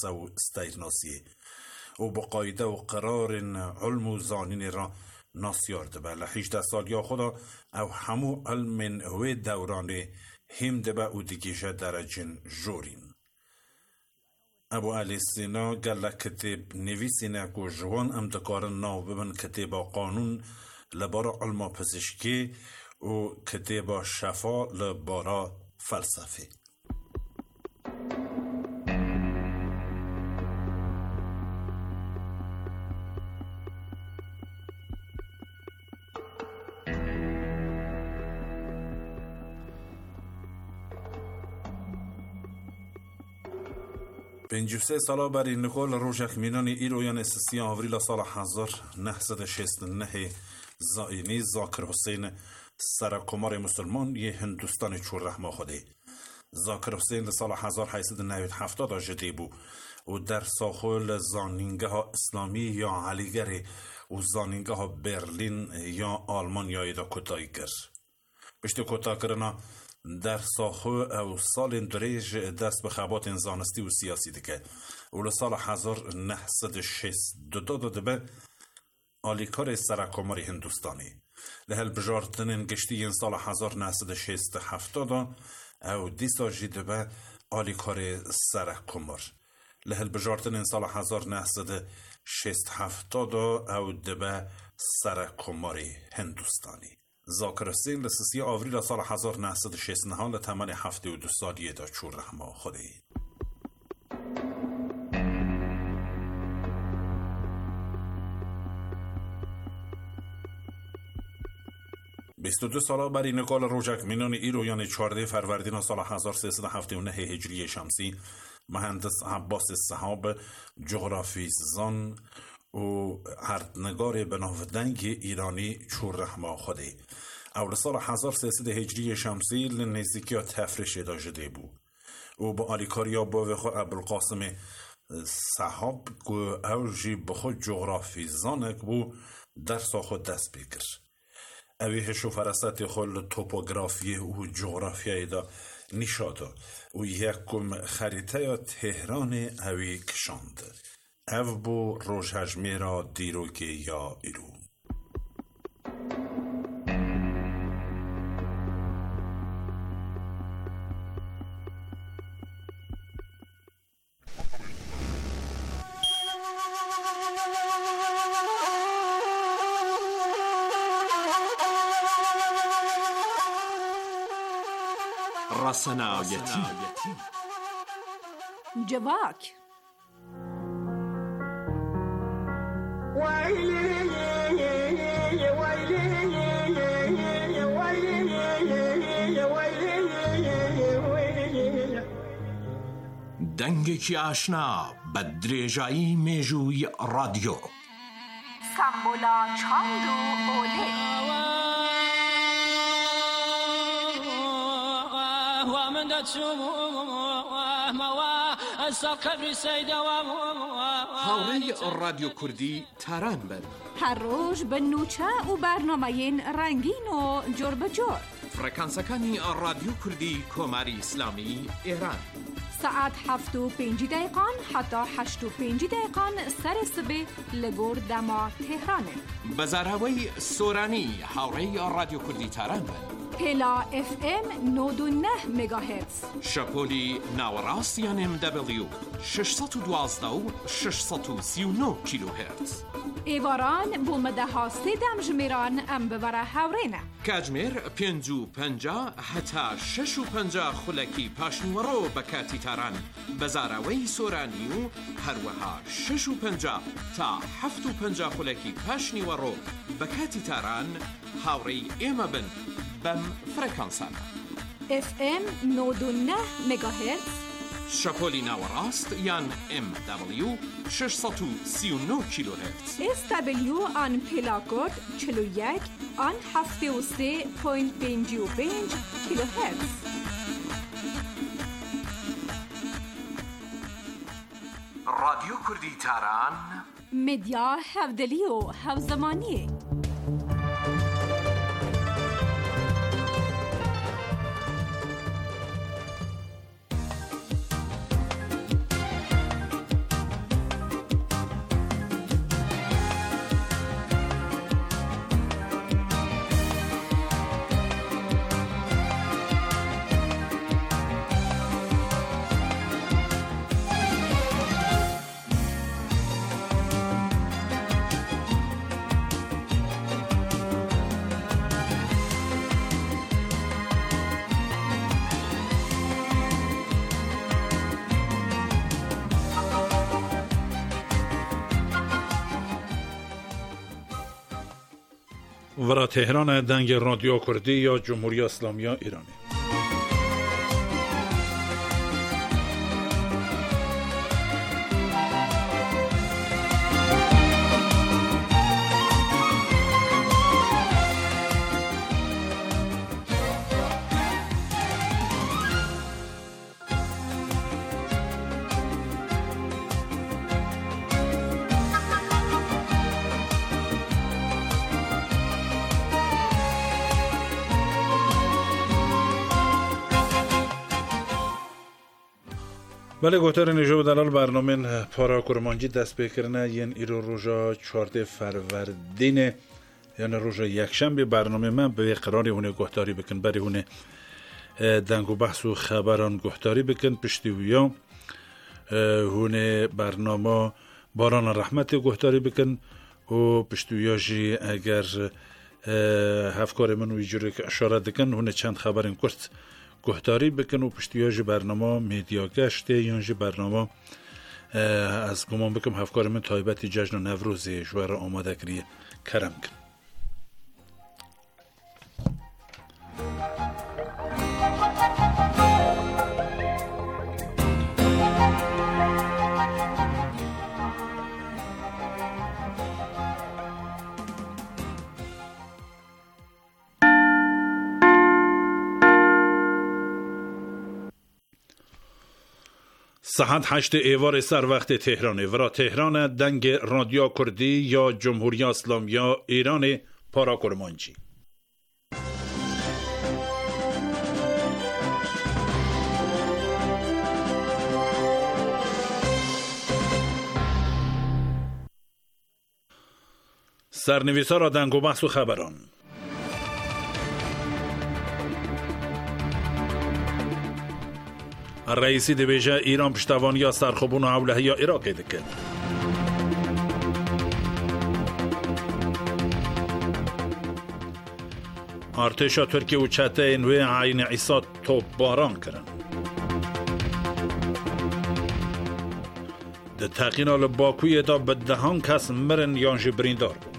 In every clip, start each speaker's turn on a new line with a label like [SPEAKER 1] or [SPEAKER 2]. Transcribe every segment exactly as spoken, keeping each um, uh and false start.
[SPEAKER 1] و استیرناسیه و با قایده و قرار علم و زانین را ناسیارده به لحیجده سال یا خدا او همو علم و دوران هم دبه او دیگیشه درجن جورین. ابو علی سینا گله کتب نویسینه که جوان ام دکارن ناو ببن کتبا قانون لبارا علم پزشکی و کتبا شفا لبارا فلسفه. پنج و سه سالا بری نکول روژک مینانی ایرویان سی آوریل سال هزار و نهصد و شصت و نه زاینی زاکر حسین سرکمار مسلمان یه هندوستان چور رحمه خوده. زاکر حسین سال هزار و هشتصد و نود و هفت جدی بود و در ساخل زانینگه ها اسلامی یا علیگری و زانینگه ها برلین یا آلمان یا ایدا کتایی گر. بشت کتا کرنا در ساخو او سال دریج دست به خبات زانستی و سیاسی دیگه و سال هزار و نهصد و شصت و دو داده به آلیکار سرکمار هندوستانی لحل بجارتنین گشتی این سال هزار و نهصد و شصت و هفت او دیسا جیده به آلیکار سرکمار لحل بجارتنین سال هزار و نهصد و شصت و هفت او دبه سرکمار هندوستانی. زاکر حسین لسیسی آوریل سال هزار و نهصد و شصت و نه لتمن هفته و دو سالیه دا چور رحمه خوده. بیست و دو سالا بری نکال روژک مینان ایرویان چهارده فروردین سال هزار و سیصد و هفتاد و نه هجری شمسی مهندس عباس صحاب جغرافیزان و هردنگار بناودنگ ایرانی چور رحمه خوده. اول سال هزار و سیصد هجری شمسی لنزدیکی ها تفرش ادا جده بود و با آلیکاریا با خود ابوالقاسم صحاب که اوجی بخود جغرافیزانک بود در خود دست بگیر. اویه شوفرست خود توپوگرافی و جغرافیای دا نشاده و یکم خریطه یا تهران اوی کشاند. او بو روژهجمه را دیروگه یا ایرو.
[SPEAKER 2] رسنایتی
[SPEAKER 3] جواک
[SPEAKER 2] دنگێکی ئاشنا بە درێژایی مێژووی رادیۆ
[SPEAKER 3] سامبولا چاند و ئۆلێ
[SPEAKER 2] هاوڕێی رادیۆ کوردی تاران بن
[SPEAKER 3] هەر ڕۆژ بە نوچە و بەرنامەیەن ڕەنگین و جۆر بەجۆر
[SPEAKER 2] فڕەکانسەکانی رادیۆ کوردی کۆماری ئیسلامی ئێران
[SPEAKER 3] ساعت هفت و پنج دقیقان حتی هشت و پنج دقیقان سر سبه لگور دما تهرانه.
[SPEAKER 2] بزاراوی سورانی هاوڕێی رادیۆ کوردی تاران بن
[SPEAKER 3] پلا اف ام نود و نه مگاهرتز
[SPEAKER 2] شپۆلی ناوەڕاستیان ام دبلیو ششصد و دوازده و ششصد و سی و نه کیلوهرتز
[SPEAKER 3] ایواران بو مدەها سێدەم ژمێران ئەم ببەرە هاوڕێنە
[SPEAKER 2] کاتژمێر پێنج و پەنجا هەتا شەش و پەنجا خولەکی پاشنیوەڕۆ بە کاتی تاران بەزاراوەی سۆرانی و هەروەها شەش و پەنجا تا هەفت و پەنجا خولەکی پاشنیوەڕۆ بە کاتی تاران هاوڕێی ئێمە بن بەم فرەکانسانە
[SPEAKER 3] اف ام نود و نه مگاهرتز
[SPEAKER 2] شپۆلی ناوەڕاست یان ام دبلیو ششصد و سی و نه کیلوهرتز
[SPEAKER 3] اس دبلیو آن پلاکۆد چل و یک آن هەفتاد و سه و پنج و پنج کیلوهرتز
[SPEAKER 2] رادیۆ کوردی تاران
[SPEAKER 3] مدیا هەفدەلی و هەوزەمانیە
[SPEAKER 1] ورا تهران دنگ رادیو کردی یا جمهوری اسلامی ایرانی. بله گوتر نجو دلال برنامه پارا کرمانجی دست بکرنه ین ایرو روژا چهارده فروردین یعنی روژا یکشنبه برنامه من به قراری هونه گوتاری بکن بری هونه دنگ و بحث و خبران گوتاری بکن پشتیویا هونه برنامه باران رحمت گوتاری بکن و پشتیویا جی اگر هفکار من و ایجوری که اشاره دکن هونه چند خبرین کرد گهداری بکن و پشتیاج برنامه میدیا گشته یانج برنامه از گمان بکم هفکار من تایبتی جشن و نوروزی جوار آماده کریه کرم کن. ساعت هشت ایوار سر وقت تهرانه ورا تهران دنگ رادیو کردی یا جمهوری اسلامی یا ایران پارا کرمانجی. سرنویسا را دنگ و بحث و خبران. رئیسی دبیجه ایران پشتوانی یا سرخوبون و اولهی یا عراق دکن. ارتشا ترکیه و چته اینوی عین عیسا توپ باران کرن. ده تقینال باکوی دا به دهان کس مرن یانج بریندار بود.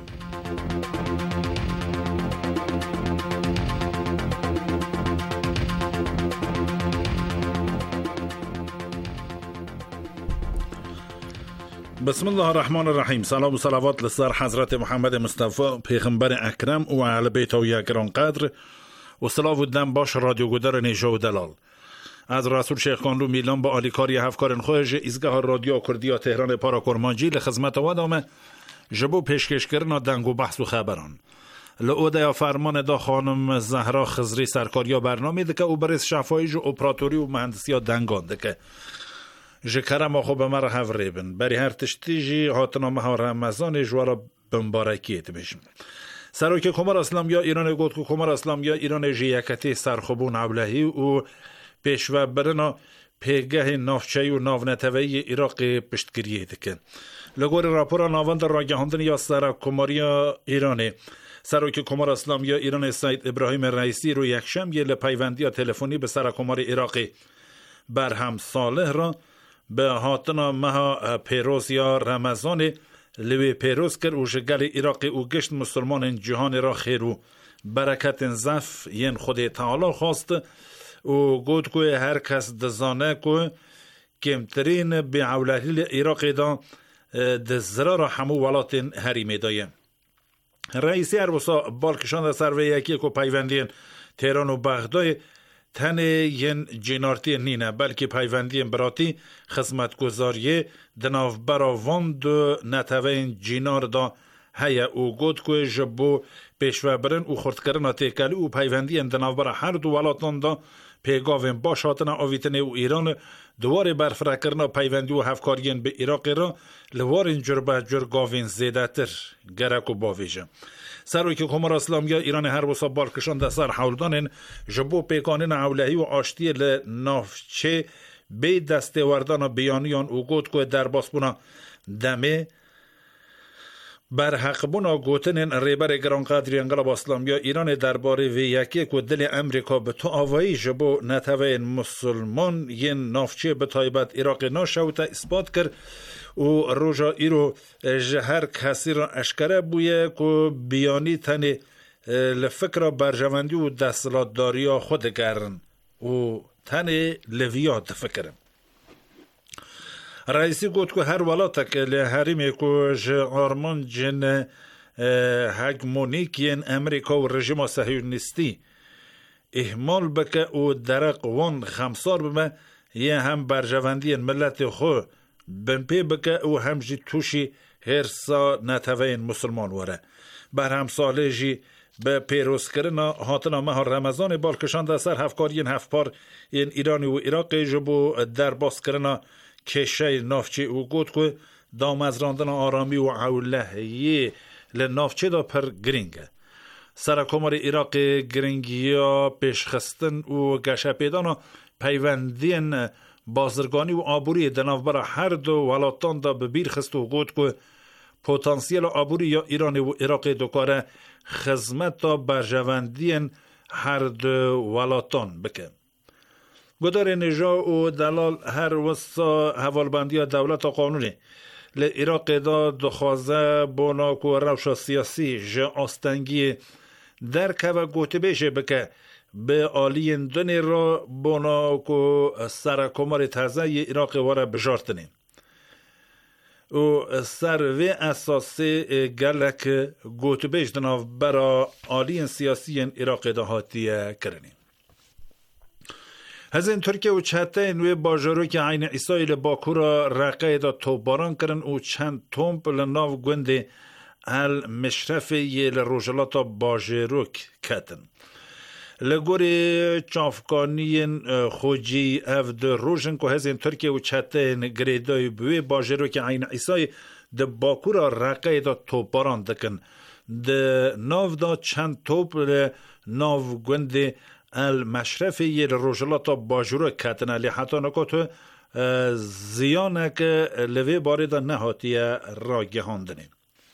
[SPEAKER 1] بسم الله الرحمن الرحیم. سلام و صلوات لسر حضرت محمد مصطفی پیغمبر اکرم و اهل بیت و گران قدر و صلاح و دم باش رادیو گودر نیجا و دلال. از رسول شیخ کانلو میلان با آلیکاری هفکارن خوش ایزگاه رادیو کردی تهران پارا کرمانجی لخدمت و دامه جبو پیشکش کردن دنگ و بحث و خبران. لعوده یا فرمان دا خانم زهرا خزری سرکاریا برنامه دکه و برس شفایج و اپراتوری و مهندسی دنگان دکه جکرم آخو به مر هفریبن بری هر تشتیجی هاتنامه ها رمزان جوارا بمبارکیت بشم. سروک کمار اسلامی ایران گفت که کمار اسلامی ایران جیکتی سرخوبون اولهی و پیشو برنا پیگه نافچهی و ناونتوی عراق پشتگیریه دکن. لگور راپورا ناوند راگهاندن یا سرکماری ایرانه سروک کمار اسلامی ایران سید ابراهیم رئیسی رو یکشنبه یه لپیوندی تلفنی به سرکمار عراقی برهم صالح را به هاتنا مها پیروز یا رمضان لوی پیروز کرد و جگل عراقی و گشت مسلمان جهان را خیر و برکت زف ین خود تعالی خواست و گود که هر کس دزانه که کمترین به اولهیل عراقی دا دزرا را همو ولات حریمه دایم. رئیسی اربوسا بالکشان در سروی یکی که پیوندین تهران و بغداد تن ین جنارتی نینه بلکه پیوندی براتی خدمت گذاری دناف براوان دو نتوین جنار دا هیا او گود که جبو پیشوه برن او خورد کرن تیکلی او پیوندی دناف برا هر دو ولاتان دا پیگاوین باش هاتن آویتن او ایران دوار برفره کرنا پیوندی و هفکارین به عراق را لوار اینجور به جور گاوین زیده تر گرک و باویجه. سروی که کمار اسلامی ایران هر بسا بالکشان در سر حولدانین جبو پیکانین اولهی و آشتی لنافچه بی دسته وردان بیانیان او گود که در باسبونا دمه بر حق بونا گوتنین ریبر گران قدری انقلاب اسلامی ایران درباره وی یکی که دل امریکا به تو آوایی جبو نتوین مسلمان ین نافچه به تایبت عراق ناشوتا اثبات کرد و روژا ایرو هر کسی را اشکره بویه که بیانی تنی لفکر برجواندی و دستلاتداری خود گرن و تن لویات فکرم. رئیسی گفت که هر ولاتا که لحریمی که آرمان جن هگمونیکین امریکا و رژیم صهیونیستی اهمال بکه و درق وان خمسار بمه یه هم برجواندی ملت خو بنپی بکه و هم جی توشی هرسا نتوین مسلمان وره. بر هم ساله جی به پیروز کرنا هاتنا ماه رمضان بالکشان در سر هفکاری این هفپار این ایرانی و عراقی جبو در باز کرنا کشه نافچه و گود که دام از راندن آرامی و عولهی لنافچه دا پر گرینگه. سرکمار عراق گرینگیا پیشخستن و گشه پیدانا پیوندین بازرگانی و آبوری دنافبر هر دو ولاتان دا ببیر خست و گود که پوتانسیل آبوری یا ایرانی و عراقی دوکاره خدمت تا برجواندین هر دو ولاتان بکن. گدار نجا و دلال هر وسا حوالبندی دولت و قانونی لعراق دا دخوازه بوناک و روش سیاسی جا آستنگی درکه و گوته بیشه بکه به آلین دنی را بوناک و سرکمار تازه عراق واره بجارتنین و سروی اساسی گلک گوته بیش دناف برا آلین سیاسی عراق دا هاتیه کرنین. هزین ترکیه و چهته نوی باجرو که عین ایسایل باکورا رقه دا توباران کرن و چند تومپ لناو گونده المشرف یل روژلاتا باجروک کتن. لگوری چافکانی خوجی افد روژن که هزین ترکیه و چهته نگریدای بوی باجرو که عین ایسای دا باکورا رقه دا توباران دکن. دا ناو دا چند توپ لناو گونده المشرف یه روژلاتا باجورو کتنه لی حتی نکاتو زیانه که لوی باری دا نهاتیه را گهاندنیم.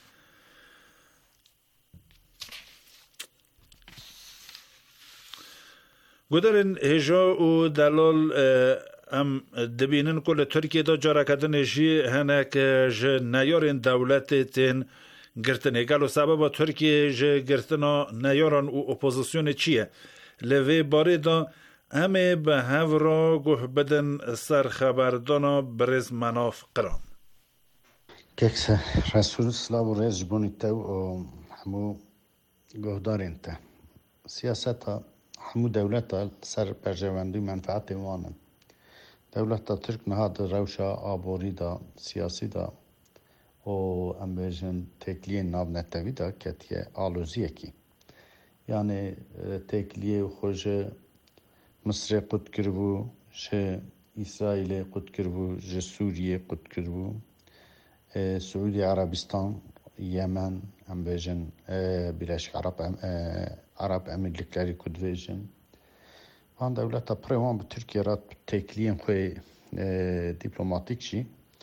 [SPEAKER 1] گدارین هجا و دلال ام دبینن کل ترکیه دا جارا کدن جی هنه که جه نیارین دولت تین گرتنه گلو سبب ترکیه جه گرتنا نیارن و اپوزیسیون چیه؟ لوی باری دا همه به هورا گوه بدن سر خبردانا برز مناف قرام.
[SPEAKER 4] ککس رسول سلاو و ریز جبونی تو و همو گوه دارین تا. سیاست ها همو دولت ها سر برجواندی منفعت وانن. دولت ها ترک نهاد روشا آبوری دا سیاسی دا و امبیجن تکلیه ناب نتوی دا کتیه آلوزیه کی. یعنی تکلیه خوش مصر قد کربو، شه اسرائیل قد کربو، شه سوریه قد کربو، سعودی عربستان، یمن، هم بیجن بیلش عرب عرب امیرلیکلری کد بیجن. وان دولت پروان به ترکیه رات تکلیه خوی دیپلماتیک شی.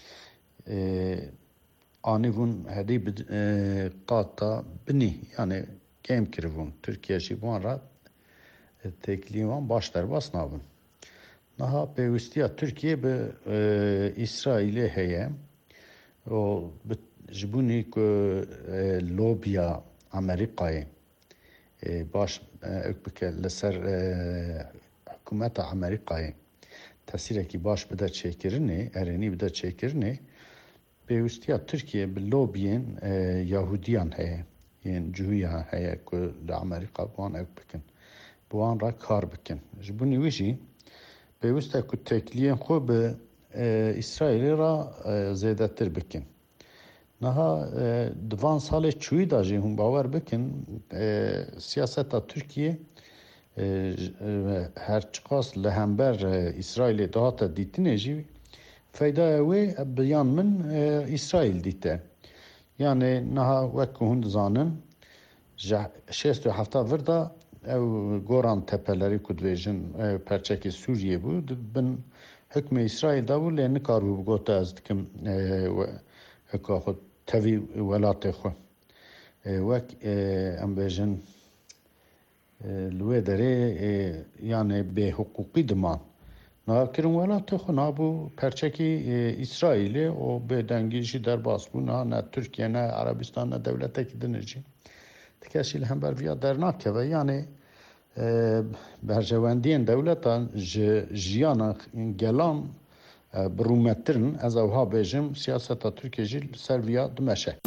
[SPEAKER 4] آنیون هدی قاطع بنی، یعنی کم کردن ترکیه شی بان را تکلیمان باش در باس نابن. نها پیوستیا ترکیه به اسرائیل هیه و جبونی که لوبیا امریکایی باش اکبکه لسر حکومت امریکایی تاثیر کی باش بده چکرنه ارنی بده چکرنه پیوستیا ترکیه به لوبین یهودیان هیه یعنی جویا هیا که در امریکا بوان اک بکن بوان را کار بکن جبونی ویشی پیوسته که تکلیه خوب اسرائیل را زیاده تر بکن نها دوان سال چوی داجی هم باور بکن سیاست ترکیه هر چقاس لهمبر اسرائیل دهات دیتنه جی فایده اوی بیان من اسرائیل دیته یعنی نها وک هند زانن شست و هفته وردا او گوران تپلری کدویجن پرچکی سوریه بود بن حکم اسرائیل دا بود لین کارو بگوته از دکم حکا خود توی ولات خو وک ام بیجن لوی داره یعنی به حقوقی دمان نه کرم ولات خو نابو پرچکی اسرائیل و به دنگیشی در باس بود نه نه ترکیه نه عربستان نه دولت کی دنجی کسی هم بر ویا در نکه و یعنی برجواندین دولتان جیان گلان برومترن از اوها بیجم سیاست ترکیه جی سر ویا دمشه.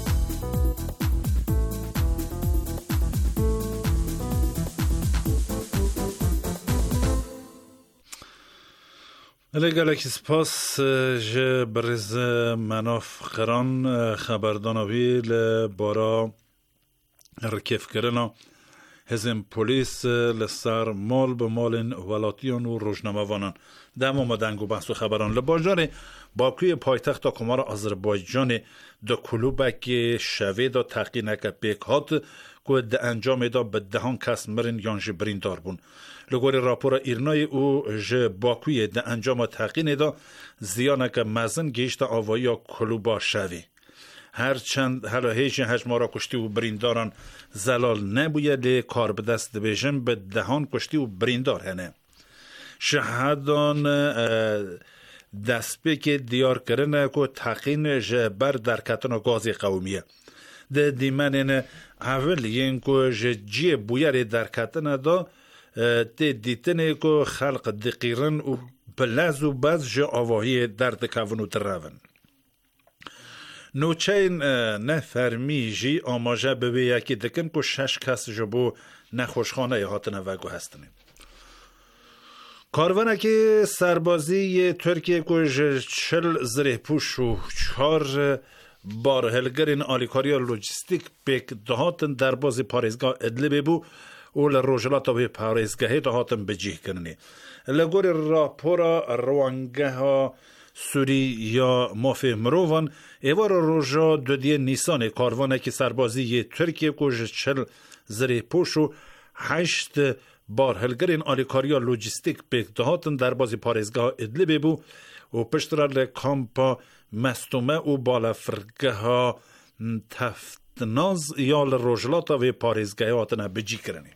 [SPEAKER 1] لگلکی سپاس جه برز مناف قران خبردانوی لبارا رکیف کرنا هزم پولیس لسر مال به مالن ولاتیان و روزنامه‌وانان دم آمدنگ و بحث و خبران لباجار باکوی پایتخت کمار آذربایجان دا کلوبک شوی دا تقینک بیک هات که ده انجام دا به دهان کس مرن یانج برین دار بون لگوری راپور ایرنای او جه باکوی ده انجام تقین دا زیانک مزن گیشت آوایی یا کلوبا شوی هرچند حالا هیچ هجما را کشتی و برینداران زلال نبویه لی کار به دست بیشن به دهان کشتی و بریندار هنه شهدان دست به که دیار کرنه که تقین جبر در کتن گازی قومیه ده دیمن اینه اول این که جی بویر در کتن دا ده دیتنه که خلق دقیرن و بلز و بز جه آواهی در دکون و درون نوچین نفرمی جی آماجه ببی یکی دکن که شش کس جبو نخوشخانه هاتنه وگو هستنه کاروانه که سربازی ترکیه که چل زره پوش و چهار بار هلگرین آلیکاریا لوجستیک بیک دهاتن در بازی پاریزگاه ادلبه بو و لروجلات و پاریزگاهی دهاتن بجیه کننی لگوری راپورا روانگه ها سوری یا مافی مروان ایوار روژا دودی نیسان کاروانه که سربازی ترکیه که چل زره پوش و هشت بار هلگرین آلیکاریا لوجستیک بیک دهاتن در بازی پاریزگاه ادلبه بو و پشتر لکامپا مستومه و بالا فرگه ها تفتناز یا لروجلاتا و پاریزگاه هاتنه بجی کرنی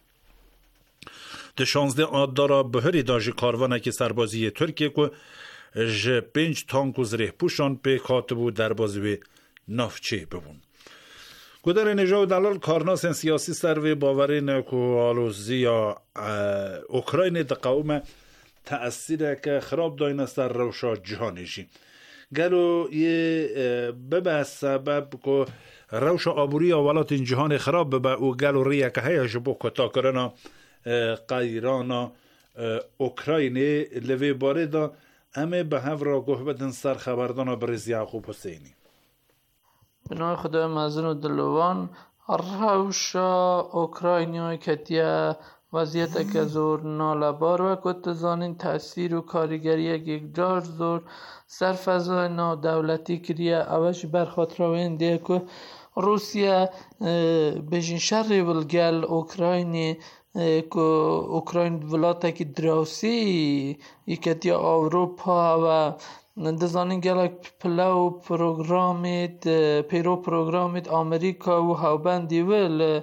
[SPEAKER 1] ده شانزده آدارا بهری داجی کاروانه که سربازی ترکیه که جه پنج تانک و زره پوشان به کاتبو در بازی نافچه ببون گودر نجاو دلال کارناسن سیاسی سروی باورین که آلوزی یا اوکراین ده قوم تأثیر که خراب داین سر روشا جهانیشی گلو یه ببه سبب که روشا آبوری اولات این جهان خراب ببه و گلو ریه که هیا جبو کتا کرنا قیرانا اوکراینی لوی باره دا همه به هف را گوه بدن سر خبردان برز یعقوب حسینی
[SPEAKER 5] به نام خدای مزن و دلوان روشا اوکراینی کتیه وضعیت که زور نالبار و کتزانین تأثیر و کاریگری یک جار زور سرفضای نادولتی کریه اوش برخاطر وینده که روسیه بجین شر ولگل اوکراینی که اوکراین ولاته که دراسی یکتی اروپا و دزانین گلک پلو پروگرامید پیرو پروگرامید آمریکا و هاوبندی ول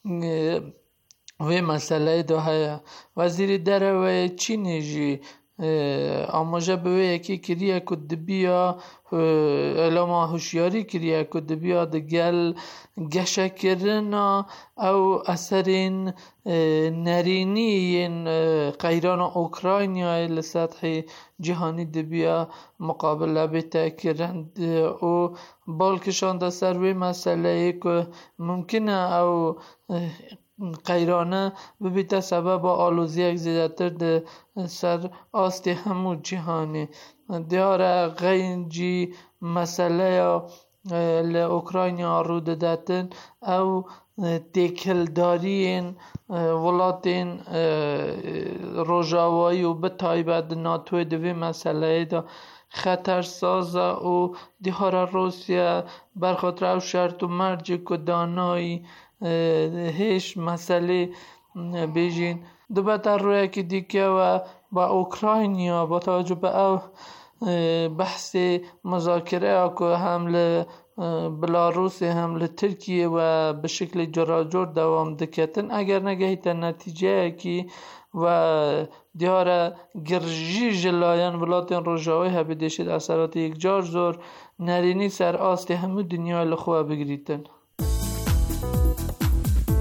[SPEAKER 5] و مسئله دو هیا وزیر در و چینی جی آماجه به یکی کریه که دبیا اعلام هوشیاری کریه که دبیا دگل گشه کرنا او اثرین نرینی این قیران اوکراینیا لسطح جهانی دبیا مقابله بیتا کرند و بالکشان در سروی مسئله که ممکنه او قیرانه ببیت سبب آلوزی یک زیادتر ده سر آستی همو جهانی دیاره غینجی مسئله یا لأوکراینیا رو دادتن او دیکلدارین ولاتین روژاوایی و بتایبت ناتوی دوی مسئله دا خطر سازه و دیاره روسیه برخاطر او شرط و مرجی که دانایی هیچ مسئله بیجین دو بطر روی که دیگه و با اوکراینیا با توجه به او بحث مذاکره که حمله بلاروس حمله ترکیه و به شکل جراجور دوام دکتن اگر نگهیت نتیجه که و دیاره گرژی جلایان ولاتین روژاوی ها بدشید اثرات یک جار زور نرینی سر آست همه دنیا لخواه بگریتن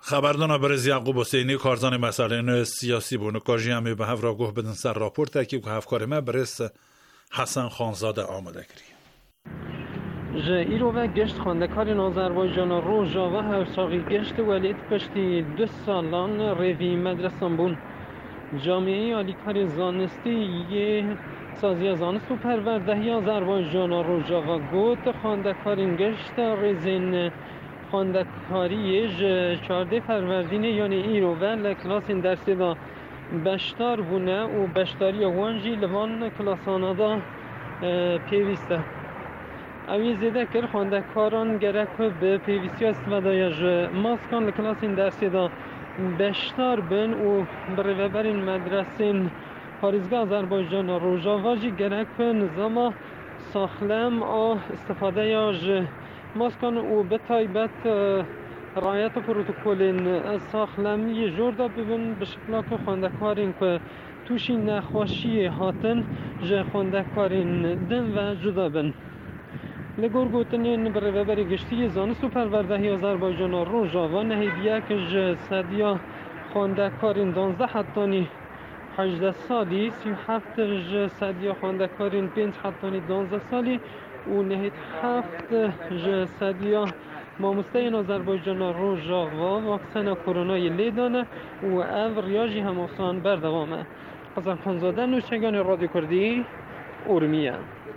[SPEAKER 6] خبردان برز یعقوب حسینی کارزان مسائل سیاسی بونه کاجی همی به هفرا گوه بدن سر راپورت که که هفکار ما برز حسن خانزاده آمده کری
[SPEAKER 7] ج ایرو و گشت خواندکار آذربایجان روژا و هوساقی گشت ولید پشتی دو سالان روی مدرسان بون جامعه آلیکار زانستی یه سازی زانست و پروردهی آذربایجان روژا و گوت خواندکارین گشت رزین خواندکاری ج چارده فروردین یعنی ایرو و لکلاسین درسی دا بشتار بونه و بشتاری وانجی لوان کلاسانا دا پیوسته اوی زیده کر خواندکاران گرک به پیوستی استفاده ج ماسکان لکلاسین درسی دا بشتار بن و بروبرین مدرسین پاریزگاه آذربایجان روژا واجی گرک نظام ساخلم آ استفاده یا ج ماسکان و به تایبت رعایت پروتکلین ساخلمی جوردا ببین به شکل که خواندکارین که توشی نخواشی هاتن ج خواندکارین دن و جدا بن لگور گوتنین بروبر گشتی زانست و پروردهی آذربایجان روژا و نهیدیه که ج سدیا خواندکارین دانزده حتانی هجده سالی سی و هفت ج سدیا خواندکارین پنج حتانی دانزده سالی و نهید هفت ج سدیا ماموسته این آذربایجان روژا و واکسن کرونای لیدانه و او ریاجی هم آسان بردوامه حسن خانزاده نوشگان رادیو کردی ارمیه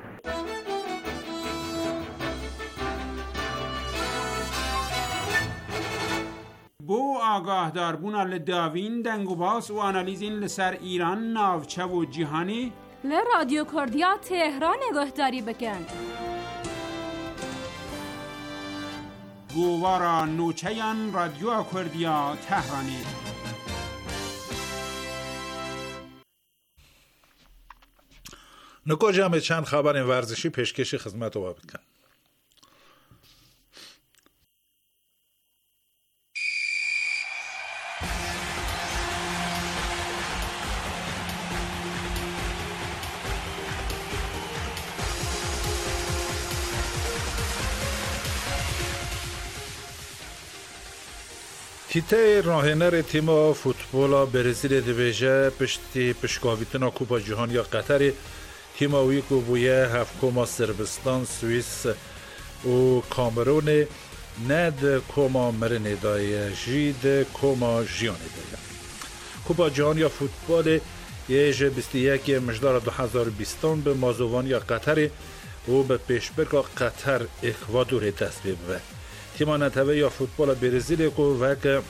[SPEAKER 8] بو آگاه داربون لداوین دنگو باس و آنالیزین لسر ایران ناوچه و جهانی
[SPEAKER 3] ل رادیو کردیا تهران نگهداری بکن
[SPEAKER 8] گوارا نوچهان رادیو کردیا تهرانی
[SPEAKER 6] نکو جمع چند خبر ورزشی پیشکش خدمت رو بکن هیته راهنر تیم فوتبال برزیل دیویژه پشتی پشکاویتنا کوپا جهانی یا قطر تیم ویکو بویه هفکوما سربستان سوئیس و کامرون ند کوما مرنه دای جید کوما جیانی دای کوپا جهانی یا فوتبال یه بیست و یک مجدار دو هزار و بیست به مازوان یا قطر و به پیشبرگاه قطر اکوادور دست ببه تیم نتوه یا فوتبال برزیل کو وک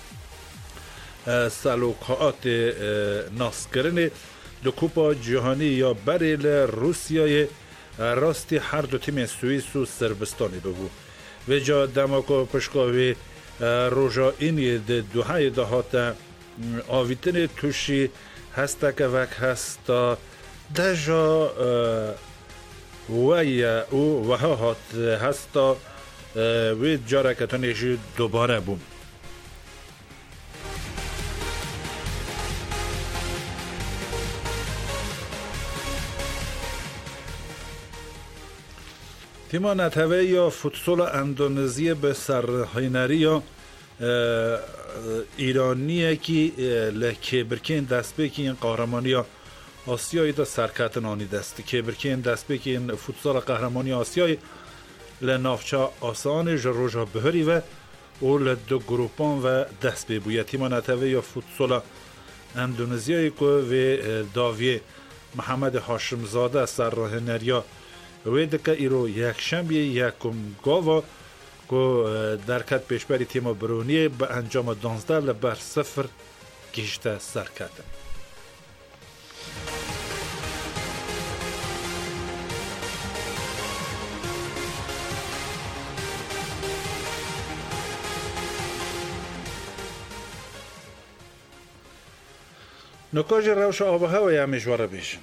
[SPEAKER 6] سلوکات ناس کرنه دو کوپا جهانی یا بریل روسیای راستی هر دو تیم سوئیس و سربستانی ببو و جا دماکو پشکاوی روژا این دوهای دهات آویتن توشی هستا که وک هستا دجا وی او وها هات هستا و جاره که تانیجی دوباره بوم تیما نتوه یا فوتسال اندونزی به سرهینری یا ایرانیه که لکه برکین دست بکی این قهرمانی آسیایی دا سرکتن آنی دستی که برکین دست بکی این فوتسال قهرمانی آسیایی لنافچه آسان جروجا بهری و او لدو گروپان و دست ببویه تیما نتوه یا فوتسال اندونزیایی که و داویه محمد هاشمزاده سرهینری و دکه ایرو یک شنبه یکم گاوا که درکت پیشبری تیم برونیه به انجام دانزده لبر صفر گشته سرکته نکاج روش آب و هوای همیشواره بیشن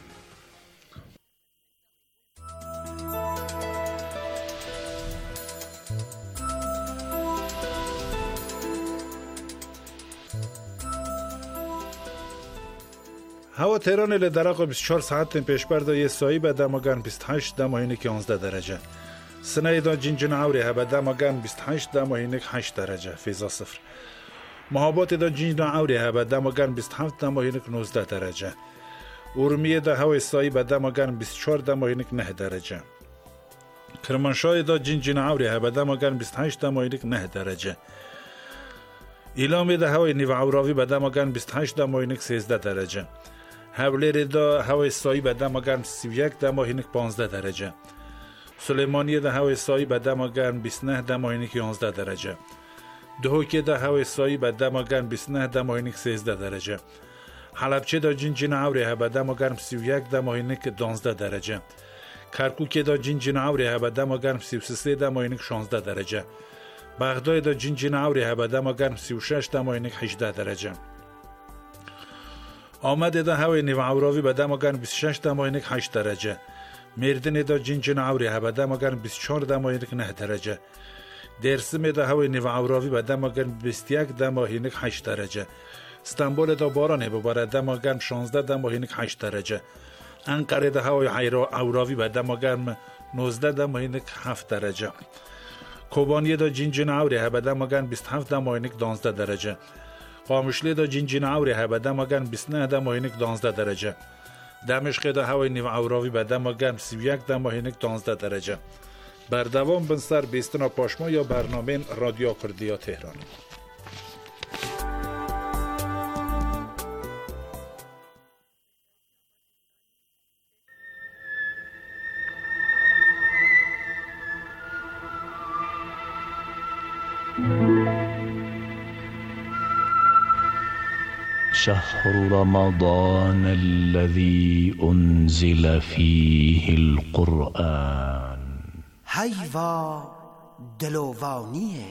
[SPEAKER 6] هوا تهران ل درق بیست و چهار ساعت پیشبرد یه سایی به دماغن بیست و هشت دماهینک یازده درجه سنه دا جنجن عوری ها به دماغن بیست و هشت دماهینک هشت درجه فیضا صفر محابات دا جنج دا عوری ها به دما گرم بیست و هفت دما هینک نوزده درجه. ارومیه دا هوای سایی به دما گرم بیست و چهار دما هینک نه درجه. کرمانشاه دا جنج دا عوری ها به دما گرم بیست و هشت دما هینک نه درجه. ایلامی دا هوای نیو عوراوی به دما گرم بیست و هشت دما هینک سیزده درجه. هولیر دا هوای سایی به دما گرم سی و یک دما هینک پانزده درجه. سلیمانیه دا هوای سایی به دما گرم بیست و نه دما هینک یازده درجه. دهوکی دا هوای سایی به دما گرم بیست و نه دما هینک سیزده درجه. حلبچه دا جنجین عوری ها به دما گرم سی و یک دما هینک دوازده درجه. کرکوک دا جنجین عوری ها به دما گرم سی و سه دما هینک شانزده درجه. بغداد دا جنجین عوری ها به دما گرم سی و شش دما هینک هجده درجه. آمد دا هوای نیو عوراوی به دما گرم بیست و شش دما هینک هشت درجه. مردن دا جنجین عوری ها به دما گرم بیست و چهار دما هینک نه درجه. درسم دا هوای نیو عوراوی به دما گرم بیست و یک دما هینک هشت درجه. استانبول دا باران بباره دما گرم شانزده دما هینک هشت درجه. انقره دا هوای عوراوی به دما گرم نوزده دما هینک هفت درجه. کوبانی دا جنجین عوری ها به دما گرم بیست و هفت دما هینک دوازده درجه. قامشلی دا جنجین عوری ها به دما گرم بیست و نه دما هینک دوازده درجه. دمشق دا هوای نیو عوراوی به دما گرم سی و یک دما هینک دوازده درجه. بردوام بن سر بیستنا پاشما یا برنامه رادیو کردیا تهران.
[SPEAKER 9] شهر رمضان الذي أنزل فيه القرآن
[SPEAKER 10] حیوا دلوانیه.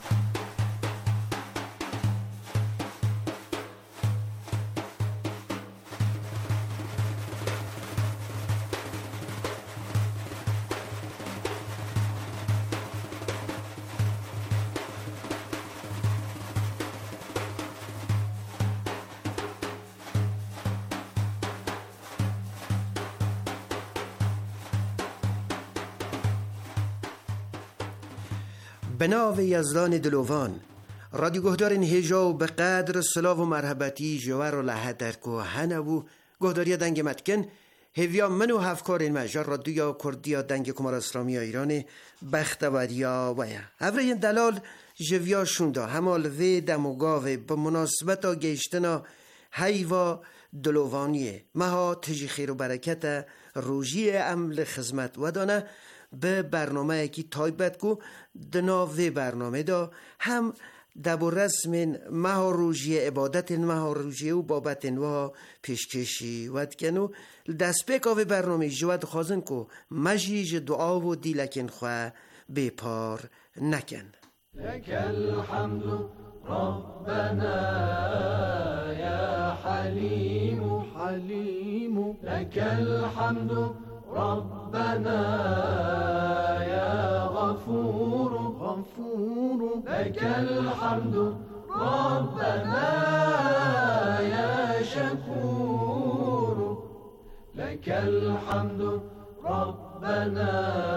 [SPEAKER 10] به نام یزدان دلوان رادیو گهدارین هجا و به قدر سلاو و مرحبتی جوار و لحد در که هنو گهداری دنگ متکن هیویا منو هفکارین مجار رادیو کردیا دنگ کمار اسلامی ایران بختوریا ویا هفره دلال جویا شوندا همال وی دموگاوه به مناسبت گیشتنا حیوا دلوانیه مها تجی خیر و برکت روژی عمل خدمت ودانه به برنامه کی تایبت کو دناوی برنامه دا هم دبو رسم مها روژی عبادت مها روژی و بابت و پیشکشی ود کنو دست بکاوی برنامه جواد خوازن کو مجیج دعا و دیلکن خواه بپار نکن.
[SPEAKER 11] لك الحمد ربنا يا حليم حليم لك الحمد ربنا يا غفور غفور لك الحمد ربنا يا شكور لك الحمد ربنا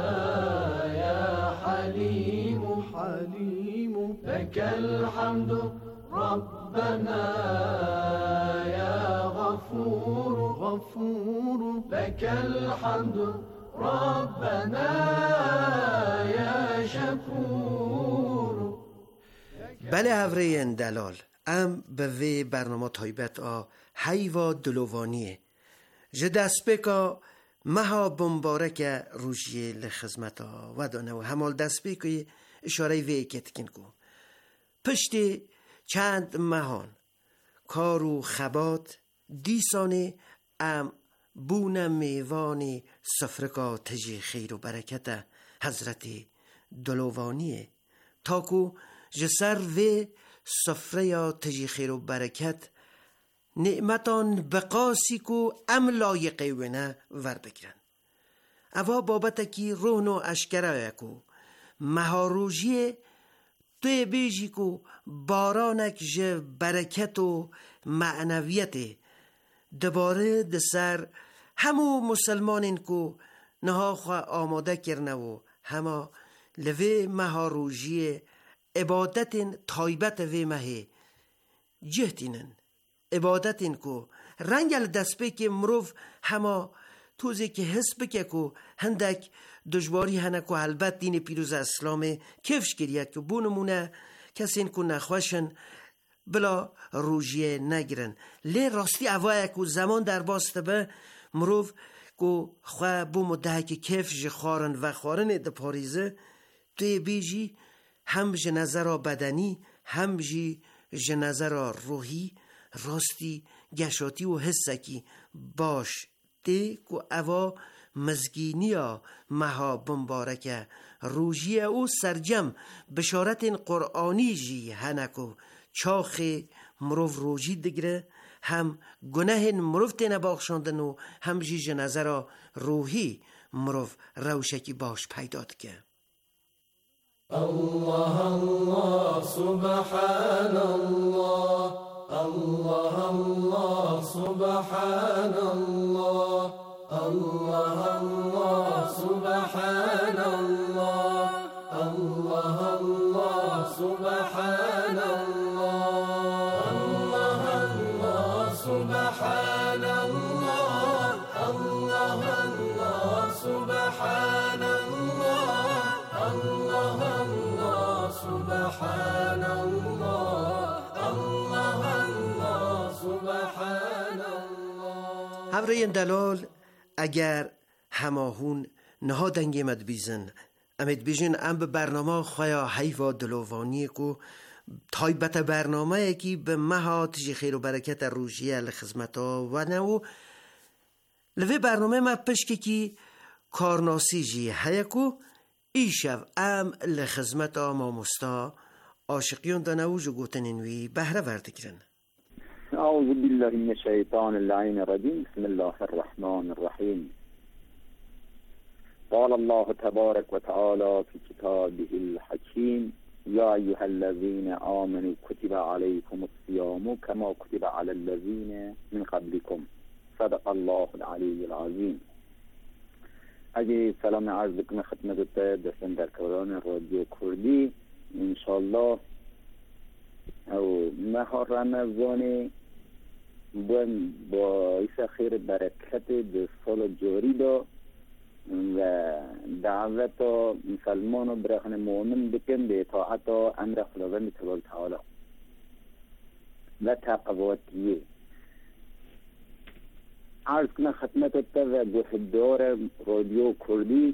[SPEAKER 11] يا حليم حليم لك الحمد ربنا يا غفور غفور لك الحمد ربنا يا شكور.
[SPEAKER 10] بله هفرین دلال ام به وی برنامه تایبت آ حیوا دلوانیه جه دست بکا مها بمبارک روژی لخزمت آ و دانه و همال دست بکا اشاره وی کتکن کو پشت چند مهان کارو خبات دیسانه ام بونه میوانی سفرکا تجی خیر و برکت حضرت دلوانیه تاکو جسر و سفره یا تجی خیر و برکت نعمتان بقاسی کو ام لایقه ونه ور بگرن اوا بابتکی رون و اشکره کو مهاروجیه توی بیجی کو بارانک جه برکت و معنویت دوباره دسر همو مسلمانین کو نها خواه آماده کرنه و همه لوی مهاروجی عبادت تایبت وی مهی جهتینن عبادتین کو رنگل دست به که مروف هما توزی که حس بکه کو هندک دجواری هنه کو البت دین پیروز اسلام کفش گریت که بونمونه کسی این کو نخوشن بلا روژیه نگرن لی راستی اوائه کو زمان در باسته به مروف کو خواه بو مده که کفش خارن و خارن ده پاریزه توی بیجی هم جنظر بدنی هم جنظر روحی راستی گشاتی و حسکی باش تی کو اوا مزگینیا مها بمبارکه روژیه او سرجم بشارت قرآنی جی هنکو چاخ مروف روژی دگره هم گناه مروف تینه باخشاندن و هم جی جنظر روحی مروف روشکی باش پیداد که
[SPEAKER 11] الله الله سبحان الله الله الله سبحان الله الله الله سبحان الله الله الله سبحان الله الله الله سبحان الله الله الله سبحان الله الله الله سبحان الله الله الله سبحان الله.
[SPEAKER 10] هبرین دلال اگر هماهون نهادنگی مد بیزن امید بیجن ام به برنامه خوایا حیوا دلوانی کو تایبت برنامه کی به مها تجی خیر و برکت روژیه لخدمتا و نو لوی برنامه ما پشکی کی کارناسی جی حیکو ایشو ام لخدمتا ما مستا عاشقیون دنو جو گوتنینوی بهره وردگرن.
[SPEAKER 12] أعوذ بالله من الشيطان اللعين الرجيم بسم الله الرحمن الرحيم. قال الله تبارك وتعالى في كتابه الحكيم يا أيها الذين آمنوا كتب عليكم الصيام كما كتب على الذين من قبلكم صدق الله العلي العظيم. اگه سلام عرض بکنم خدمت دستن در کاران رادیو کردی انشالله او ماه رمضان با ایسا خیر برکت ده سال جاری دا و دعوت مسلمان و برخن مؤمن بکن به اطاعت امر خداوند تبارک تعالی و تقواتیه. عرض کنم خدمت تا و گوهدار رادیو کردی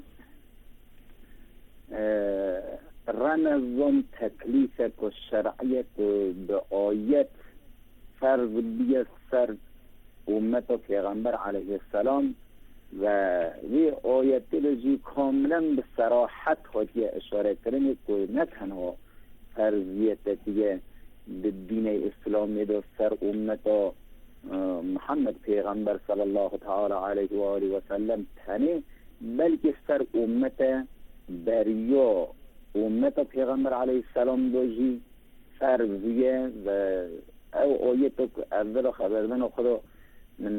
[SPEAKER 12] رمضان تکلیف و شرعیت به آیت فرض بیست سر امت و پیغمبر علیه السلام و وی آیت لجی کاملا به صراحت خواهی اشاره کرنه که نه تنها فرضیت دیگه به دین اسلام میده سر امت محمد پیغمبر صلی الله تعالی علیه و آله و سلم تنه بلکه سر امت بریا امت پیغمبر علیه السلام دوجی فرضیه و او آیت اول خبردن خدا من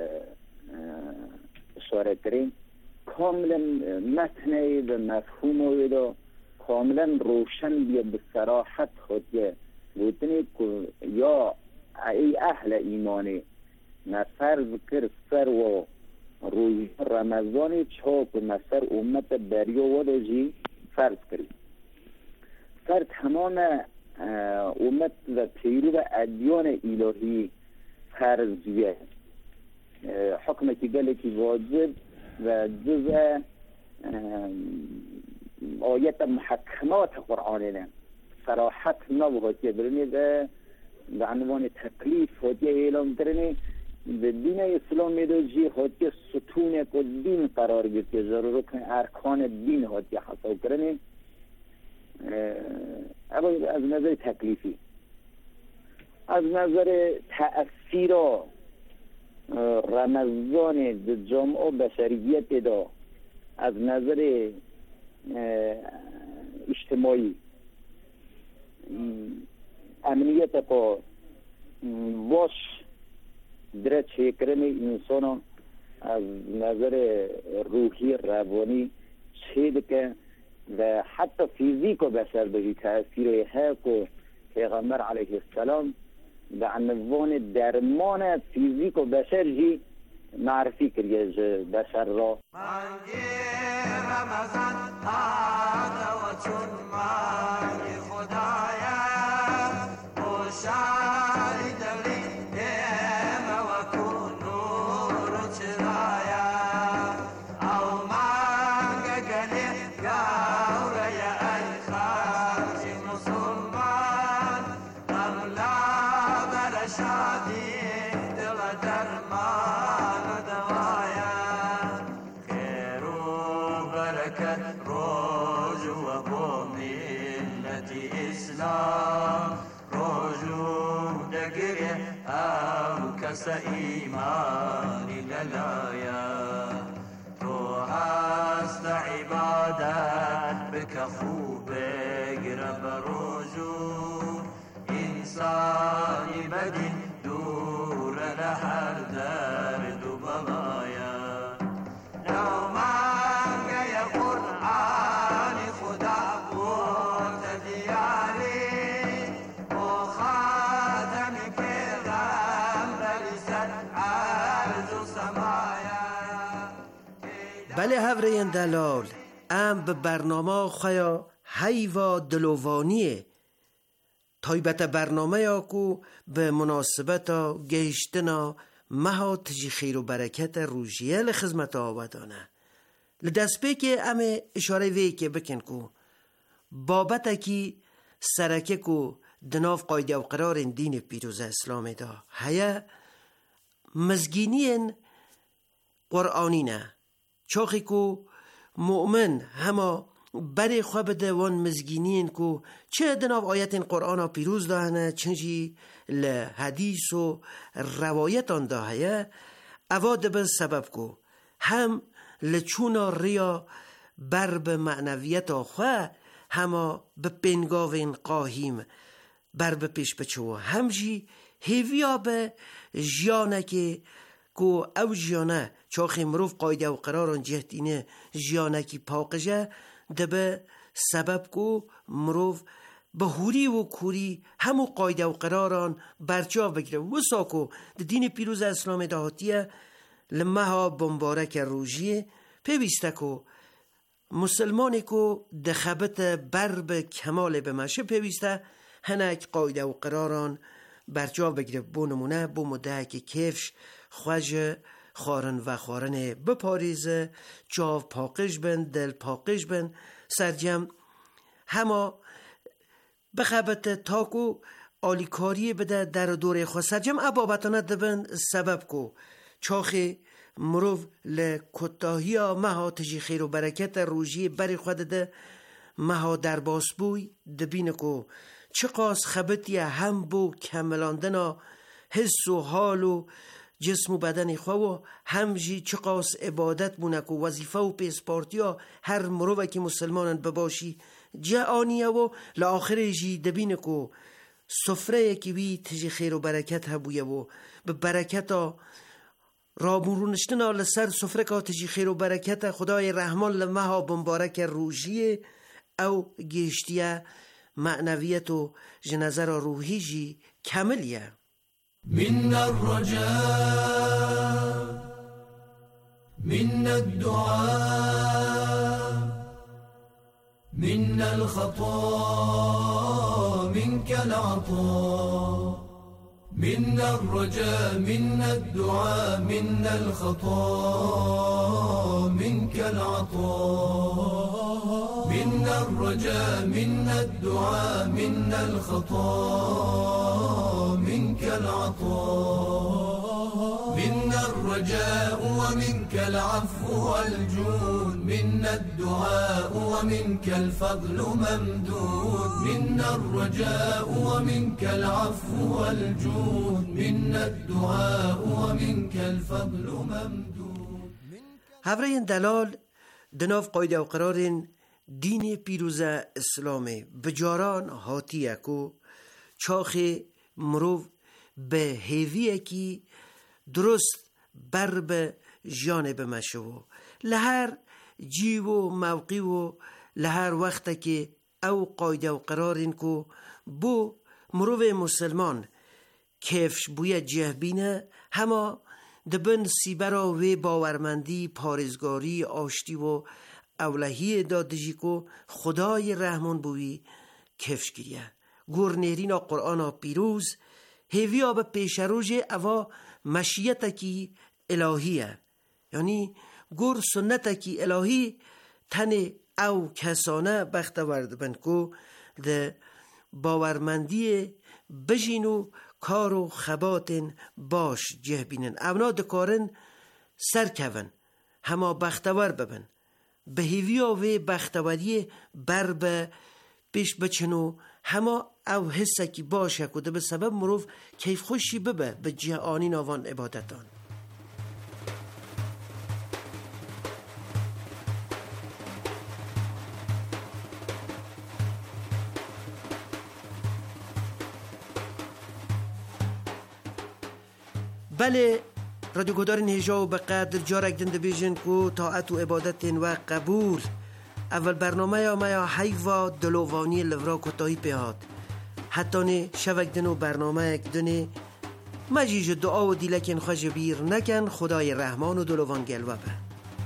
[SPEAKER 12] اشاره کریم کاملا متنه و مفهوم و کاملا روشن بیا به صراحت خود گوتنی که یا ای اهل ایمانی نفرض کرد سر و روز رمضان چاک نصر امت بریا و دوجی فرض کرد سر تمام امت و پیرو و ادیان الهی فرضیه حکم که گله که واجب و جزء آیت محکمات قرآنه صراحت نبود که برنی به عنوان تکلیف هدیه اعلام کرنه به دین اسلام میدوجی هدیه ستون که دین قرار گرد که ضرورت ارکان دین هدیه حساب کرنه اما از نظر تکلیفی از نظر تأثیر رمضان جامعه بشریت دا از نظر اجتماعی امنیت پا واش درد چکرن انسان از نظر روحی روانی چه که و حتی فیزیک و بشر بجی تأثیر حق و پیغمبر علیه السلام به عنوان درمان فیزیک و بشر جی معرفی کریه بشر را. رمضان آده و چون مانگی خدایا و شاری دلی دیم و کنور و چرایا او مانگا گلی گوره ای خارجی مسلمان املا برشادی دل درمان دوایا خیر و برکت روز و بو ملت اسلام روزو دگری او کس ایمانی للایا تو هست عبادت بک خوب گرب روزو انسانی بدین دور لهر درد و بلایا لو مانگا یا قرآن خدا بود دیاری و خاتم پیغمبر صد عرض و سمایا.
[SPEAKER 10] بله هورین دلال ام به برنامه خوایا حیوا دلوانیه تایبت برنامه یا کو به مناسبت گیشتنا مها تجی خیر و برکت روژیه لخدمت آودانه لدست بی که ام اشاره وی که بکن کو بابت کی سرکه کو دناف قایده و قرار دین پیروز اسلام دا هیا مزگینین قرآنی نه چاخی کو مؤمن هما بری خواب دوان مزگینین کو چه دناف آیت این قرآن پیروز دهنه چنجی لحدیث و روایت آن دهیه اواد به سبب کو هم لچونا ریا بر به معنویت آخواه هما به پنگاوین قاهیم بر به پیش بچو همجی هیویا به جیانه که کو او جیانه چاخی مروف قایده و قراران جهتینه جیانه کی پاقجه دبه سبب کو مروف به هوری و کوری همو قایده و قراران برجا بگیره وسا کو دین پیروز اسلام دهاتیه لمها بمبارک روژیه پیوسته کو مسلمانی کو دخبت بر به کمال بمشه پیوسته هنک قایده و قراران برجا بگیره بو نمونه بو مده که کفش خوژ خارن و خارنه بپاریزه جاو پاقش بن دل پاقش بن سرجم هما بخبت تاکو آلیکاری بده در دوره خود سرجم ابابتانه دبن سبب کو چاخی مروف لکتاهی مها تجی خیر و برکت روژی بری خود ده مها در باس بوی دبین کو چه قاس خبتی هم بو کملاندنا حس و حال و جسم و بدن خواه و همجی چه قاس عبادت بونک و وظیفه و پیسپارتیا هر مروه که مسلمانان بباشی جعانیه و لآخر جی دبین کو سفره که بی تجی خیر و برکت هبویه و به برکتا رابورونشتنا لسر سفره که تجی خیر و برکت خدای رحمان لمها بمبارک روژیه او گیشتیه معنویت و جنظر روحی جی کملیه.
[SPEAKER 11] من الرجاء من الدعاء من الخطا منك العطاء من الرجاء من الدعاء من الخطا منك العطاء من الرجاء من الدعاء من الخطا منك العطاء من الرجاء ومنك العفو والجود من الدعاء ومنك الفضل ممدود من الرجاء ومنك العفو والجود من الدعاء ومنك الفضل ممدود.
[SPEAKER 10] هفرین دلال دناف قایده و قرارین دین پیروز اسلام بجاران هاتیه کو چاخ مروف به هیویه کی درست بر به جانب مشو لهر جیو و موقی و لهر وقت که او قایده و قرارین کو بو مروف مسلمان کفش بوی جهبینه همه دبن سیبرا و باورمندی پارزگاری آشتی و اولهی دادجی کو خدای رحمان بوی کفش گیریه گور نیرین قرآن پیروز هیوی آب پیشروژ اوا مشیت کی الهیه یعنی گور سنت کی الهی تن او کسانه بختورد بند کو ده باورمندی بجینو کارو خباتن باش جهبینن اونا دکارن سرکون هما بختور ببن به هیویا و بختوری بر به پیش بچنو هما او حسه کی باشه کده به سبب مروف کیف خوشی ببه به جهانی ناوان عبادتان. بله رادیو گدارین هجا و به قدر جارک دنده بیجن کو طاعت و عبادت و قبول اول برنامه یا ما یا حیوا دلووانی لورا کتایی پیاد حتی نه شوک دنو برنامه یک دنه مجیج دعا و دیلکن خوش بیر نکن خدای رحمان و دلووان گلوه به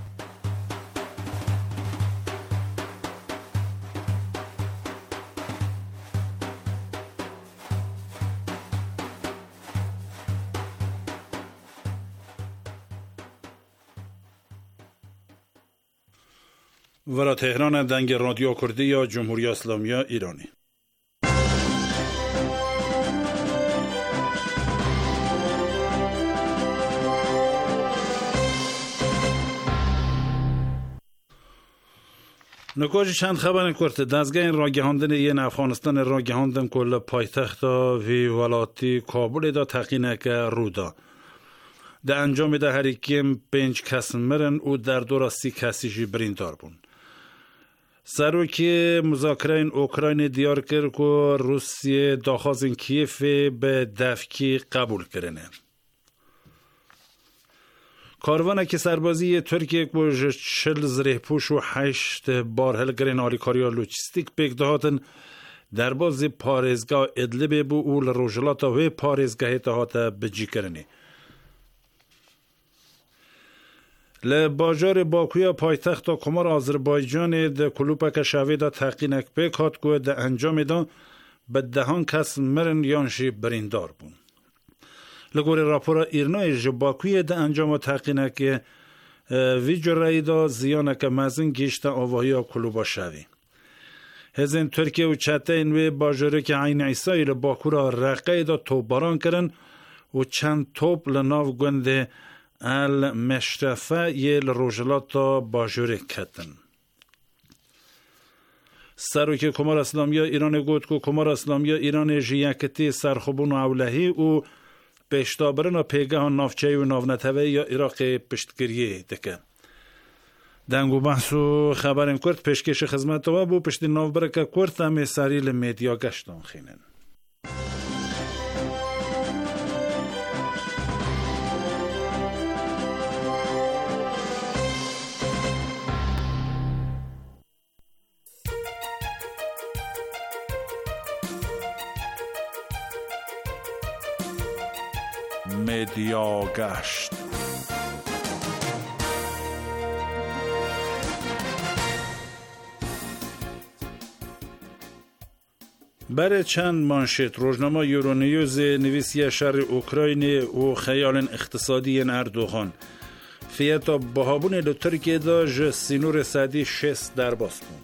[SPEAKER 6] ورا تهران دنگ رادیو کردی یا جمهوری اسلامی ایرانی. نکوش چند خبر کرده دزگاه این را گهاندن این افغانستان را گهاندن کل پایتخت وی ولاتی کابل دا تقینه که رودا ده انجام ده هریکیم پنج کس مرن او در دور سی کسی جی بریندار بون. سروکی مذاکره اوکراین دیار کرد که روسیه داخوازن کیف به دفکی قبول کرنه. کاروانه که سربازی ترکیه که چل زره پوش و هشت بارهل گرین آلیکاریا لوجستیک پیک دهاتن در باز پارزگاه ادلب بو اول روژلاتا و پارزگاه دهاتا بجی کرنه. لباجار باکویا پایتخت کمر آذربایجان ده کلوپک شوی دا تحقینک پیکات که ده انجام دا به دهان کس مرن یانشی بریندار بون. لگوری راپورا ایرنای جباکوی ده انجام تحقینک وی جرعی دا زیانک مزن گیشت آواهی کلوبا شوی. هزین ترکیه و چته اینوی باجاره که عین عیسایی لباکورا رقی دا توباران کرن و چند توب لناو گنده المشرفه یل روژلاتا باجوری کتن. سروک کمار اسلامی ایران گوت که کمار اسلامی ایران جیکتی سرخوبون و اولهی و پیشتابرن و پیگه ها نافچه و ناونتوه یا عراق پشتگریه دکه. دنگو بحثو خبرین کرد پیشکش خدمت و بو پشت ناو برکه کرد همه سریل میدیا گشتان خینن.
[SPEAKER 1] مدیا گشت
[SPEAKER 6] برای چند مانشت روزنامه یورونیوز نویسی شر اوکراین و خیال اقتصادی اردوغان فیتا بهابون لترکیه دا ج سینور سادی شست در باستون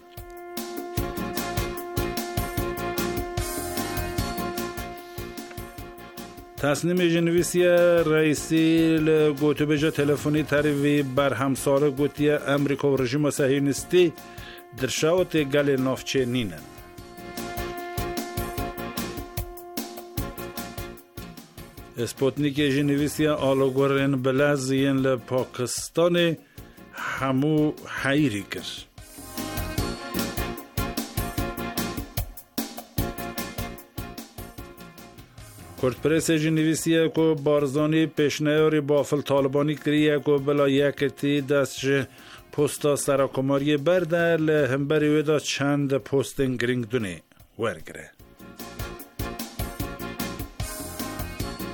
[SPEAKER 6] تصمیم جنویسی رئیسی لگوتو بجا تلفنی تریوی بر همسال گوتی امریکا و رژیم صهیونیستی در شاوت گل نافچه نینن. اسپوتنیک جنویسی آلوگورن بلازین لپاکستان همو حیری کرد. کرد پرس جنویسیه که بارزانی پیشنهاری بافل طالبانی کریه که بلا یکتی دست پستا سراکماری برده لهمبری ویدا چند پستن گرینگ دونه ورگره.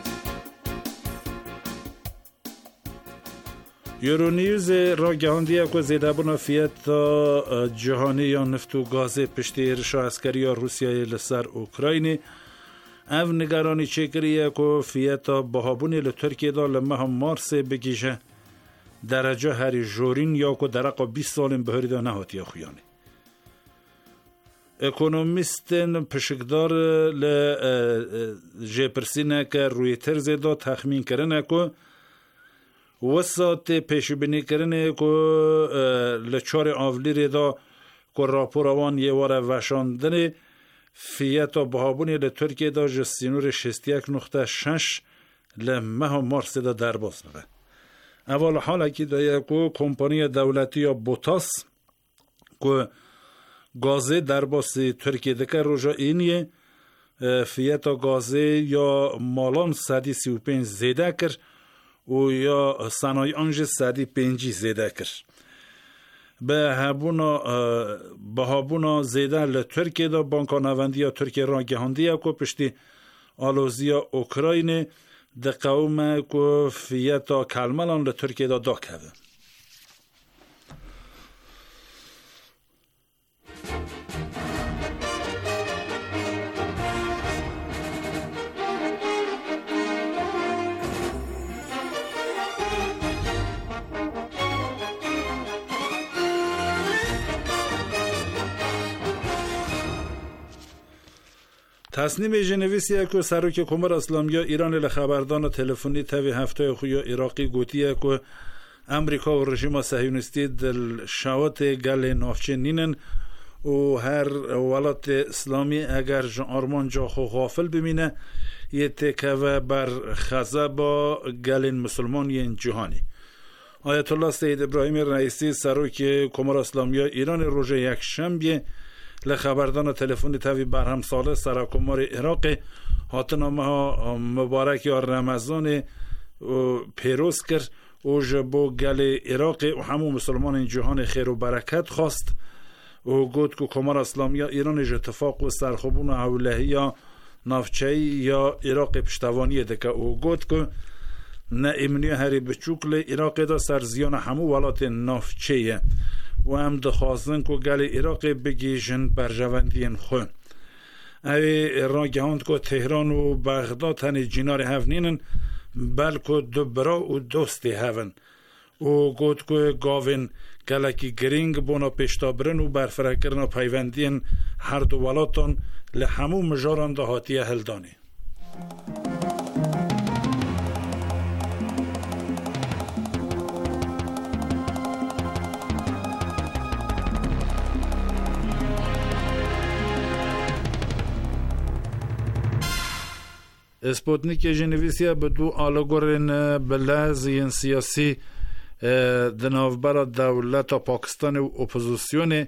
[SPEAKER 6] یورونیوز را گهاندیه که زیده بنا فیت جهانی یا نفت و گاز پشتی ارشا عسکری یا روسیه لسر اوکراینی او نگرانی چه کریه که فیت بهابونی لترکیه دا لمه هم مارس بگیشه درجه هری جورین یا که درقا بیست سالین بهری دا نهاتی خویانی. اکونومیستن پشکدار ل جپرسینه که روی ترزه دا تخمین کرنه که وسط پیشبینی کرنه که لچار آولی دا که راپوروان یه واره وشاندنه فیتا بهابونی لترکیه دا جسینور شست یک نقطه شش لمه مارس دا در باز نوه. اول حالا که دا یکو کمپانی دولتی یا بوتاس که گازه در باز ترکیه دکر روژا اینیه فیتا گازه یا مالان سادی سی و پینج زیده کر و یا صنایع آنج سادی پینجی زیده کر. به هبونا به هبونا زیده لترکیه دا بانکا نوندی یا ترکیه را گهاندیه که پشتی آلوزیا اوکراین ده قوم که فیتا کلملان لترکیه دا دا کده. تصنیم جنویسیه که سروک کمر اسلامیا ایران لخبردان تلفنی تاوی هفته خویا عراقی گوتیه که امریکا و رژیم صهیونیستی دل شوات گل نافچه نینن و هر ولایت اسلامی اگر جان آرمان جا خو غافل بمینه یه تکوه بر خزه با گل مسلمان ین جهانی. آیت الله سید ابراهیم رئیسی سروک کمر اسلامیا ایران روز یک شنبه لخبردان تلفنی تاوی برهم ساله سرکمار عراق هاتنامه ها مبارک یا رمضان پیروز کرد و جبو گل عراق و همو مسلمان جهان خیر و برکت خواست و گفت که کمر اسلامی ایران اتفاق و سرخوبون و اولهی یا نافچهی یا عراق پشتوانی دکه و گفت که نه امنی هری بچوکل عراق دا سرزیان همو ولات نافچهیه و هم دخواستن که گل عراق بگیشن برجوندین خون. اوی را گهاند که تهران و بغداد هنی جینار هفنینن بلکه دبرا و دوستی هفن. و گوت که گاوین گلکی گرینگ بونا پیشتابرن و برفرکرنا پیوندین هر دو ولاتان لحمو مجاران دهاتی هلدانی. اسپوتنیک جنویسیا به دو آلگورن بلازین سیاسی دنافبر دولت پاکستان و اپوزیسیون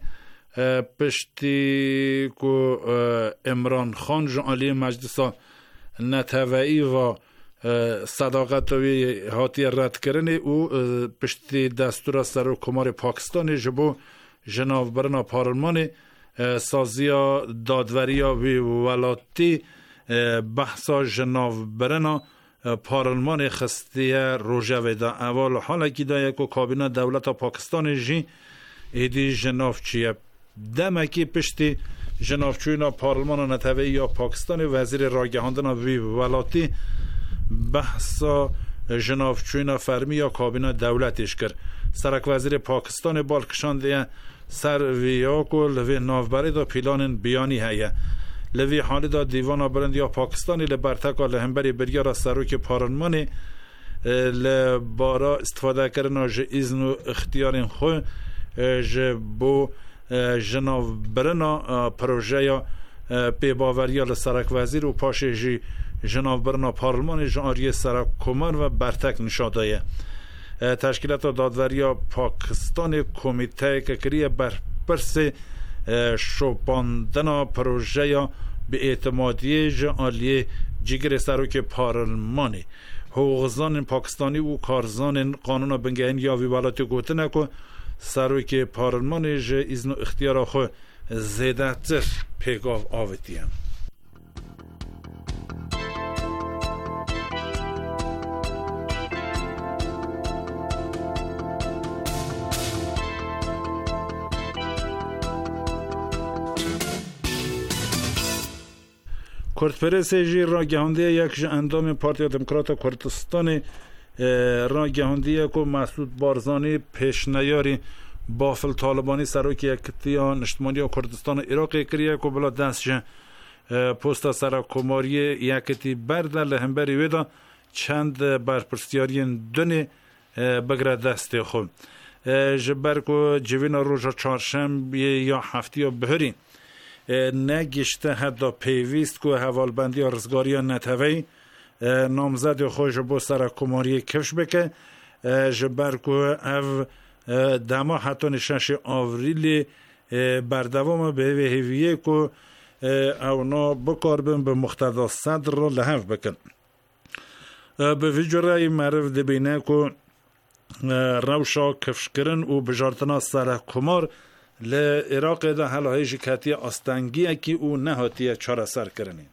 [SPEAKER 6] پشتی کو عمران خان جعلی مجلس نتوایی و صداقت و هاتی رد کردن او پشتی دستور سرکمار پاکستان جبو جنافبرنا پارلمان سازیا دادوریا و ولاتی بحثا جناو برنا پارلمان خستیه روژه دا اول حالا که دا یکو کابینه دولت پاکستان جی ایدی جناو چیه دمکی پشتی جناو چوینا پارلمان نتوی یا پاکستان وزیر راگهاندن وی ولاتی بحثا جناو چوینا فرمی یا کابینه دولتش کرد. سرک وزیر پاکستان بالکشانده سر ویاکو لوی نافبری دا پیلان بیانی هیه لوی حالی دا دیوان برند یا پاکستانی لبرتکا لهمبری بریا را سروک پارلمانی لبارا استفاده کرنا جه ایزن و اختیارین خو جه بو جناو برنا پروژه یا پی باوریا لسرک وزیر و پاش جه جناو برنا پارلمانی جه آریه سرک کمان و برتک نشادایه. تشکیلات دادوریا پاکستان کمیته که کریه بر پرس شوپاندنا پروژه یا به اعتمادیه جعالیه جگر سروک پارلمانی حقوقزان پاکستانی و کارزان قانون بنگهین یا ویوالات گوتنه که سروک پارلمانی جه ایزن و اختیار خو زیده تر پیگاو آوتیم. کردپرس جی را گهانده یک ج اندام پارتی دموکرات کردستان را گهانده که مسعود بارزانی پیشنیاری بافل طالبانی سروکی یکتیا نشتمانی کردستان عراق کریه که بلا دست جه پوستا سرکماری یکتی برده لهمبری ویدا چند برپرسیاری دنی بگره دست خود جبر که جوین روژا چهارشنبه یا هفته یا بهری نگشته حتی پیویست که حوالبندی رزگاری نتوی نامزد خوش بو سرکماری کفش بکه جبر که او دما حتی نشنش آوریلی بردوام به هیویه که اونا بکاربن به مقتضا صدر را لحف بکن به ویجوره معرف دبینه که روشا کفشکرن و بجارتنا سرکمار لعراق ده حلاهای جکاتی آستنگیه که او نهاتیه چاره سر کرنی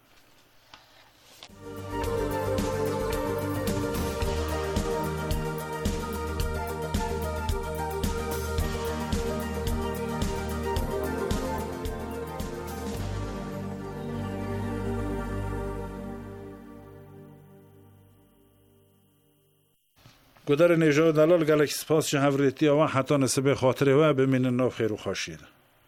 [SPEAKER 6] گذر نژاد دلال گلک سپاس چه هفریتی و حتی نسبه خاطره و بمین ناف خیر و خاشید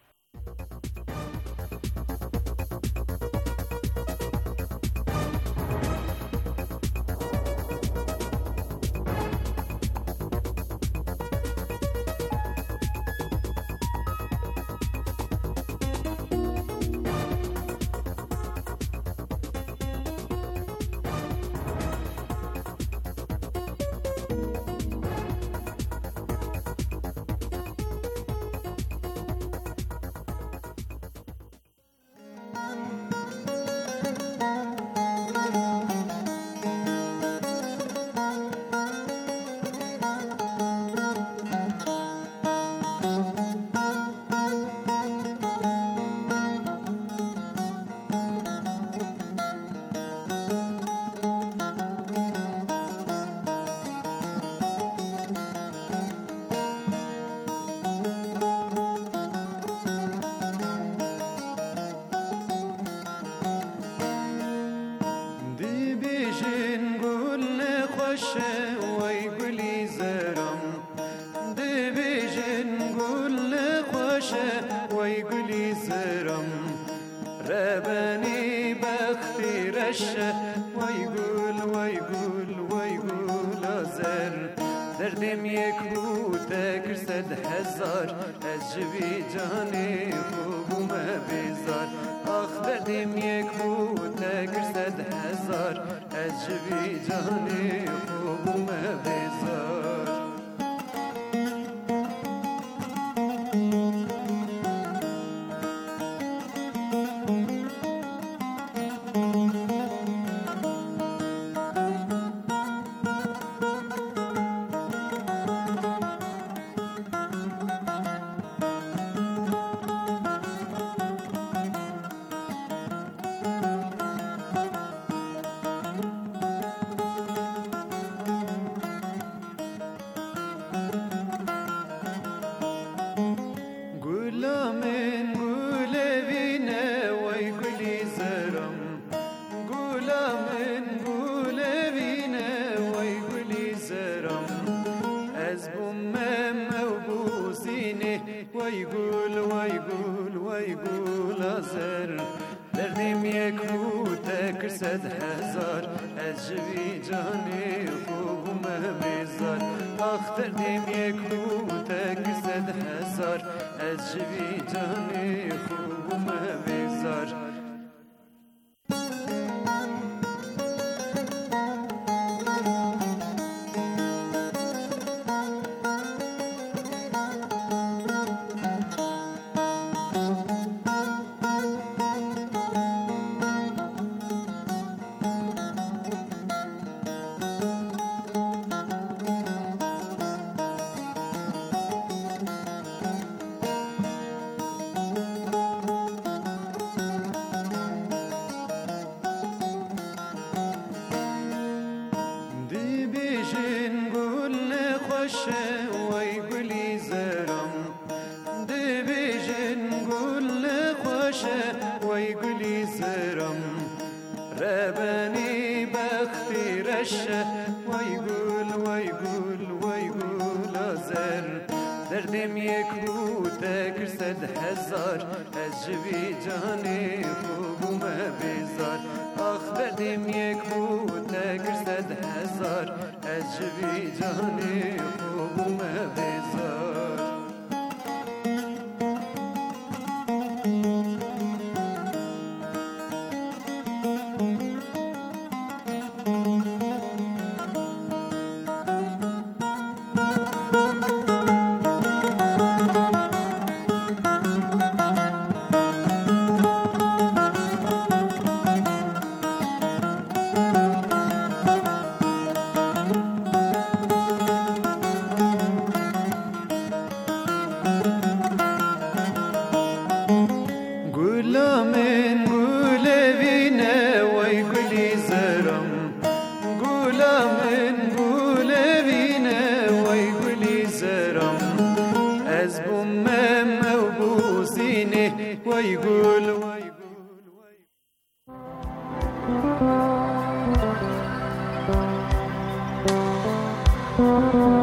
[SPEAKER 13] دردم یک بود کرد هزار از جوی جانی خوبم بیزار آخ دردم یک بود کرد هزار از جوی جانی خوبم بیزار بشه وای گل وای گل وای گل آزر دردم یک بوده کرسد هزار از جوی جانی خوبم بیزار آخ دردم یک بوده کرسد هزار از جوی جانی خوبم بیزار
[SPEAKER 14] Thank you.